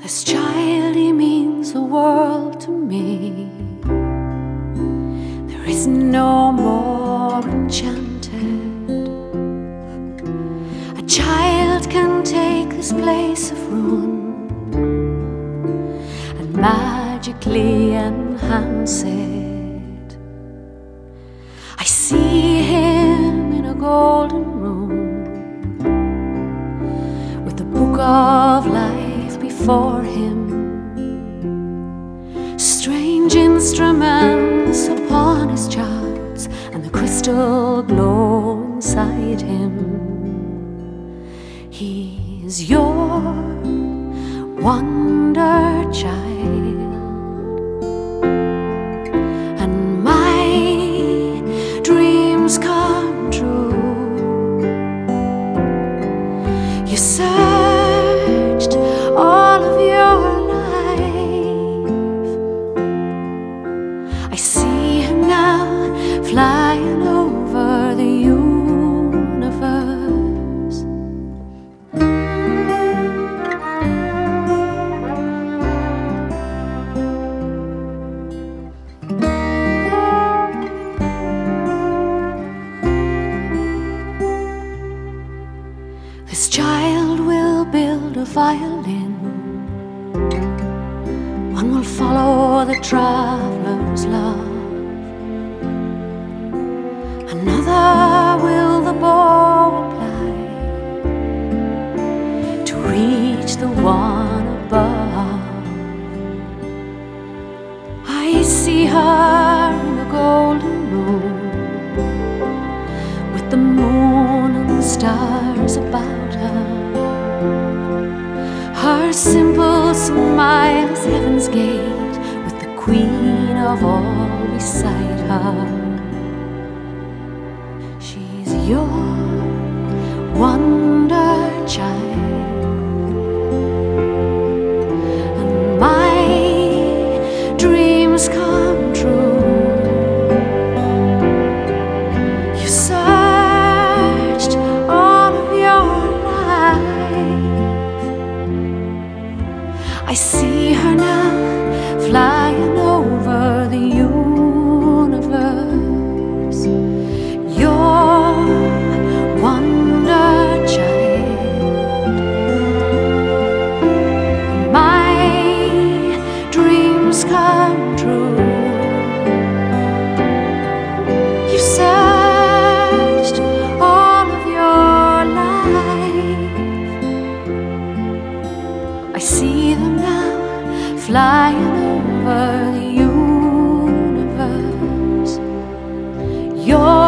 This child, he means the world to me. There is no more enchanted. A child can take this place of ruin and magically enhance it. I see him in a golden room with the book of life before him, strange instruments upon his charts, and the crystal glow inside him. He is your wonder child, and my dreams come true. You searched all of your life. I see him now flying over the universe. This child will build a violin. One will follow the traveler's love. Another will the bow apply to reach the one above. I see her in a golden room with the moon and the stars about her. Her simple smile is heaven's gate, with the queen of all beside her. She's your wonder child, and my dreams come true. You searched all of your life. I see her now flying over the universe. Your wonder child, my dreams come true. You searched all of your life. I see them now flying over the universe. Your